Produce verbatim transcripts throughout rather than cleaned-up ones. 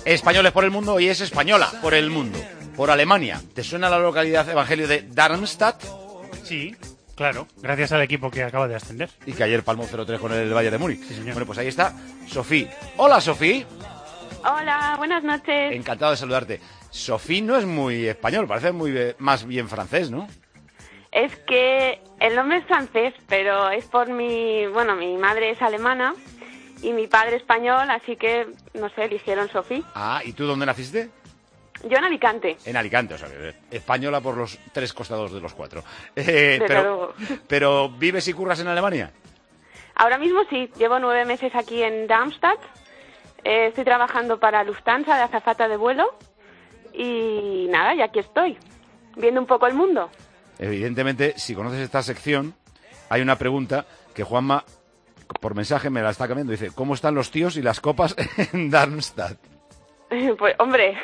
Españoles por el mundo y es española por el mundo, por Alemania. ¿Te suena la localidad Evangelio de Darmstadt? Sí, claro, gracias al equipo que acaba de ascender. Y que ayer palmó cero tres con el Bayern de Múnich. Sí, señor. Bueno, pues ahí está Sofía. Hola, Sofía. Hola, buenas noches. Encantado de saludarte. Sofía no es muy español, parece muy eh, más bien francés, ¿no? Es que el nombre es francés, pero es por mi... Bueno, mi madre es alemana y mi padre español, así que, no sé, eligieron Sofía. Ah, ¿y tú dónde naciste? Yo en Alicante. En Alicante, o sea, que española por los tres costados de los cuatro. Eh, Desde pero, luego. pero, ¿vives y curras en Alemania? Ahora mismo sí, llevo nueve meses aquí en Darmstadt. Eh, estoy trabajando para Lufthansa de azafata de vuelo y nada, y aquí estoy, viendo un poco el mundo. Evidentemente, si conoces esta sección, hay una pregunta que Juanma, por mensaje, me la está cambiando. Dice, ¿cómo están los tíos y las copas en Darmstadt? Pues, hombre,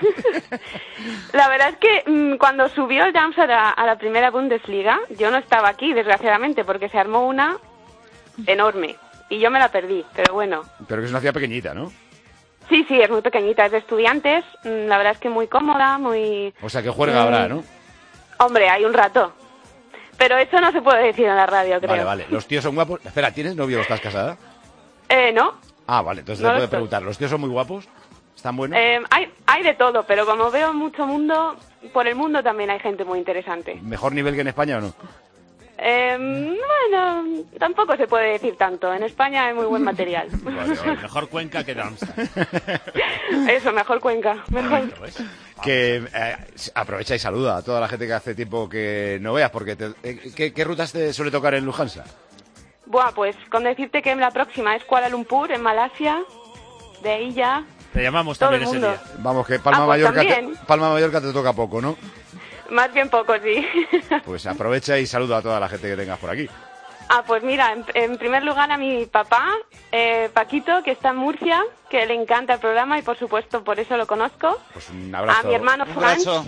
la verdad es que mmm, cuando subió el Darmstadt a, a la primera Bundesliga, yo no estaba aquí, desgraciadamente, porque se armó una enorme y yo me la perdí, pero bueno. Pero que es una ciudad pequeñita, ¿no? Sí, sí, es muy pequeñita, es de estudiantes, mmm, la verdad es que muy cómoda, muy... O sea, que juerga habrá, ¿no? Hombre, hay un rato. Pero eso no se puede decir en la radio, creo. Vale, vale. ¿Los tíos son guapos? Espera, ¿tienes novio o estás casada? Eh, no. Ah, vale, entonces No te lo puedo estoy. preguntar. ¿Los tíos son muy guapos? ¿Están buenos? Eh, hay, hay de todo, pero como veo mucho mundo, por el mundo también hay gente muy interesante. ¿Mejor nivel que en España o no? Eh, bueno, tampoco se puede decir tanto. En España hay muy buen material. Vale, vale. Mejor Cuenca que Darmstadt. Eso, mejor Cuenca. Mejor. Bonito, ¿ves? Que eh, aprovecha y saluda a toda la gente que hace tiempo que no veas, porque te- eh, ¿qué, ¿qué rutas te suele tocar en Lufthansa? Buah, pues con decirte que la próxima es Kuala Lumpur, en Malasia. De ahí ya... Te llamamos Todo también el ese mundo. día. Vamos, que Palma, Ah, pues Mallorca te, también. Palma Mallorca te toca poco, ¿no? Más bien poco, sí. Pues aprovecha y saluda a toda la gente que tengas por aquí. Ah, pues mira, en, en primer lugar a mi papá, eh, Paquito, que está en Murcia, que le encanta el programa y por supuesto por eso lo conozco. Pues un abrazo. A mi hermano Un Frank. abrazo.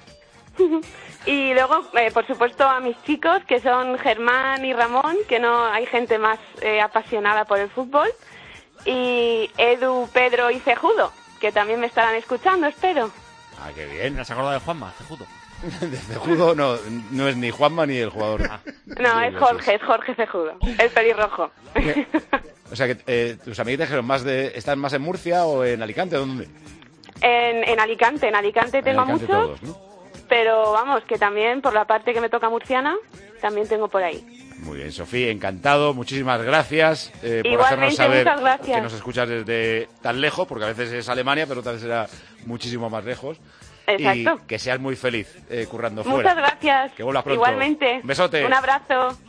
Y luego, eh, por supuesto, a mis chicos, que son Germán y Ramón, que no hay gente más eh, apasionada por el fútbol. Y Edu, Pedro y Cejudo, que también me estarán escuchando, espero. Ah, qué bien. ¿Me has acordado de Juanma? Cejudo. De Cejudo no, no es ni Juanma ni el jugador. Ah. No, es Jorge, es Jorge Cejudo, el pelirrojo. O sea que eh, tus amiguitos dijeron más de, ¿están más en Murcia o en Alicante o dónde? En, en Alicante, en Alicante tengo en Alicante muchos, todos, ¿no? pero vamos, que también por la parte que me toca murciana, también tengo por ahí. Muy bien, Sofía, encantado, muchísimas gracias eh, por Igualmente, hacernos saber muchas gracias. que nos escuchas desde tan lejos, porque a veces es Alemania, pero otras veces será muchísimo más lejos. Exacto. Y que seas muy feliz eh, currando fuera. Muchas gracias. Que vuelvas pronto. Igualmente. Un besote. Un abrazo.